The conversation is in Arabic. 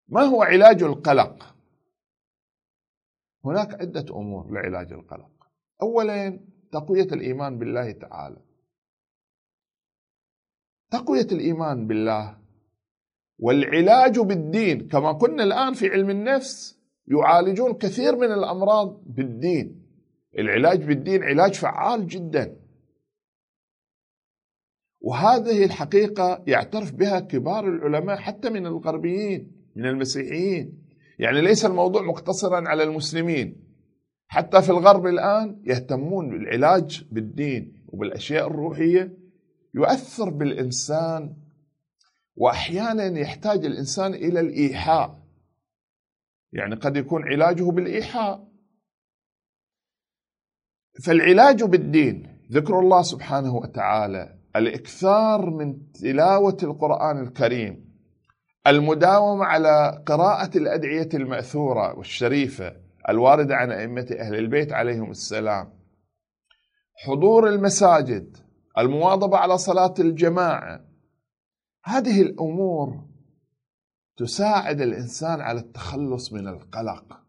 ما هو علاج القلق؟ هناك عدة أمور لعلاج القلق. أولا تقوية الإيمان بالله تعالى. تقوية الإيمان بالله والعلاج بالدين، كما قلنا الآن في علم النفس يعالجون كثير من الأمراض بالدين. العلاج بالدين علاج فعال جدا، وهذه الحقيقة يعترف بها كبار العلماء حتى من الغربيين، من المسيحيين. يعني ليس الموضوع مقتصرا على المسلمين، حتى في الغرب الآن يهتمون بالعلاج بالدين وبالأشياء الروحية. يؤثر بالإنسان، وأحيانا يحتاج الإنسان إلى الإيحاء، يعني قد يكون علاجه بالإيحاء. فالعلاج بالدين ذكر الله سبحانه وتعالى، الإكثار من تلاوة القرآن الكريم، المداومة على قراءة الأدعية المأثورة والشريفة الواردة عن أئمة أهل البيت عليهم السلام، حضور المساجد، المواظبة على صلاة الجماعة. هذه الأمور تساعد الإنسان على التخلص من القلق.